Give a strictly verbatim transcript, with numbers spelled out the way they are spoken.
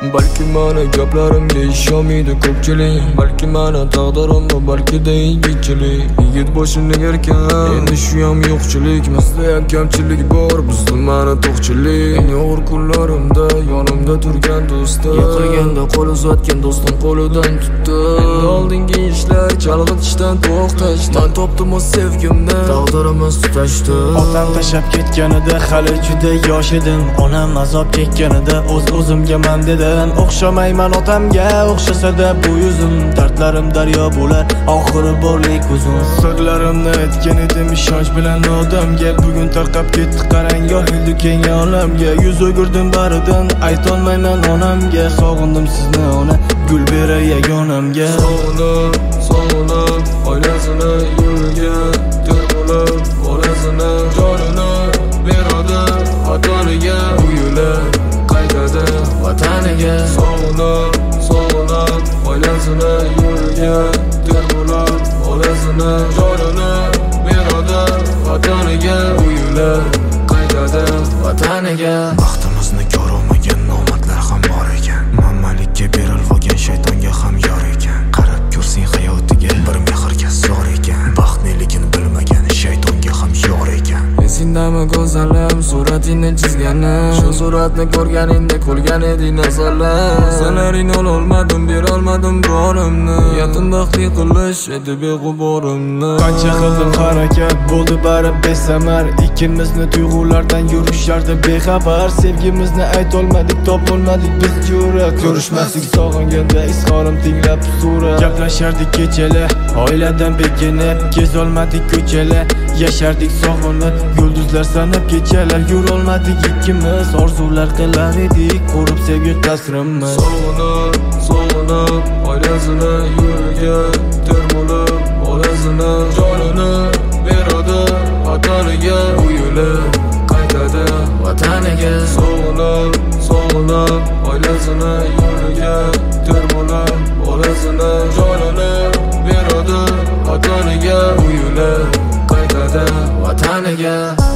Balki mana gaplarimga ishonmaydi ko'pchilik, balki mana taqdirimni, balki da yigitchilik. Yigit boshini erkan, endi shu ham yo'qchilik. Bizda ham kamchilik bor, bizda mana to'qchilik. Eng og'ir kunlarimda yonimda turgan do'stim, yiqilganda qo'l uzatgan do'stim qo'lidan tutdi. Endi oldingi ishlar chalg'itishdan to'xtashdi. Men topdim o'z sevgimni, taqdirimiz tutashdi. Otam tashab ketganida hali juda yosh edim. Onam azob chekkanida o'z-o'zimga men dedim, o'xshamayman otamga, o'xshasa-da bu yuzim. Dardlarim daryo bo'lar, oxiri borlik uzun. Sirlarimni aytgan edim ishonch bilan odamga. Bugun tarqab ketdi qarang yo'ldi keng olamga. Yuz o'girdim baridan, aytolmayman onamga. Sog'indim sizni ona, gul beray yagonamga. Sog'inib, sog'inib, oilasini yurgan, terg'ulib, bolasini jonini beradi vataniga. Bu yo'li qaytadi vataniga. Sog'inib, sog'inib, oilasini yurgan, terg'ulib, bolasini jonini beradi vataniga. Bu yo'li qaytadi vataniga. Baxtimizni ko'rolmagan nomardlar ham bor ekan. Mammalikka berilgan shaytonga ham yor ekan. Qarab ko'rsing hayotiga bir mehrga zor ekan. Baxtliligini bilmagan shaytonga ham yor ekan. Esingdami go'zalim suratingni chizganim? Shu suratni ko'rganingda ko'rgan eding nazarlar. Sanaring ololmadim, berolmadim borimni. Yatim baxtli qilish edi beg'uborimni. Qancha qildim harakat, bo'ldi bari besamar. Ikkimizni tuyg'ulardan yurishardi bexabar. Sevgimizni aytolmadik, topolmadik biz jura. Ko'rishmasdik sog'inganda izhorim tinglab surat. Gaplashardik kechalar, oiladan bekinib, kezolmadik ko'chalar. Yashardik sog'inib, yulduzlar sanab kechalar. Yurolmadik ikkimiz, orzular qilar edik, ko'rib sevgi tasrimni. Sog'inib, sog'inib, oilasini yurgan, terg'ulib, bolasini jonini beradi vataniga. Bu yo'li qaytadi vataniga. Sog'inib, sog'inib, oilasini yurgan, terg'ulib, bolasini jonini beradi vataniga. Bu yo'li qaytadi vataniga.